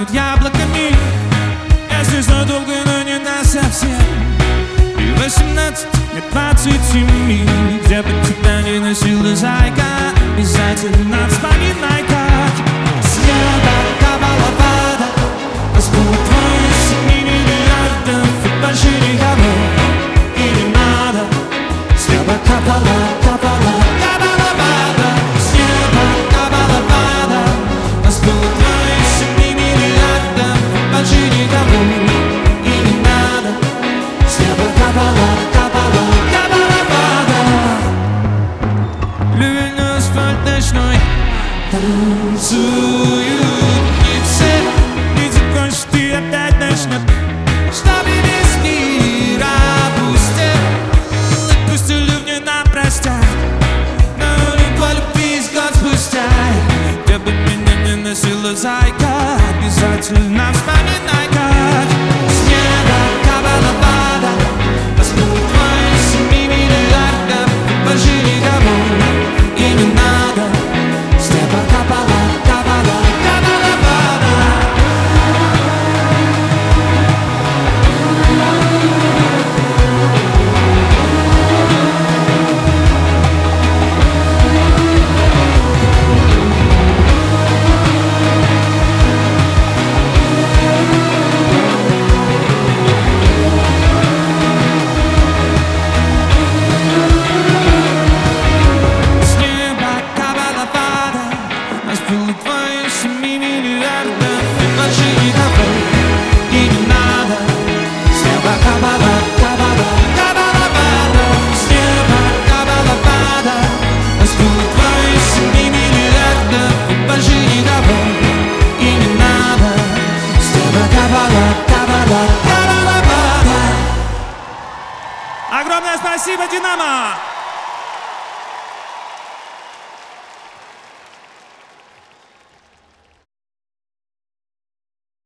пахнут яблоками. Я здесь надолго, но не насовсем. И 18, нет 27. Где бы тебя ни носила зайка, обязательно вспоминай, как с неба капала вода. Нас было 27 миллиардов и больше никого. И не надо. С неба капала, капала, капала вода. С неба капала вода. Нас было 27 миллиардов и больше никого. И не надо. С неба капала, капала, капала вода. Ливень, асфальт ночной. Танцуют и все. Видит кончит и опять начнет. Чтобы весь мир опустел. Отпусти ливни на простях. Но не по любви с год спустя. Где бы меня не носила зайка, обязательно вспоминай, как с неба капала вода. Нас было 27 миллиардов и больше никого. И не надо. С неба капала, капала, капала вода. С неба капала вода. Нас было 27 миллиардов и больше никого. И не надо. С неба капала, капала, капала вода. С неба капала вода. Нас было 27 миллиардов и больше никого. И не надо. С неба капала, капала, капала вода. Огромное спасибо, Динамо!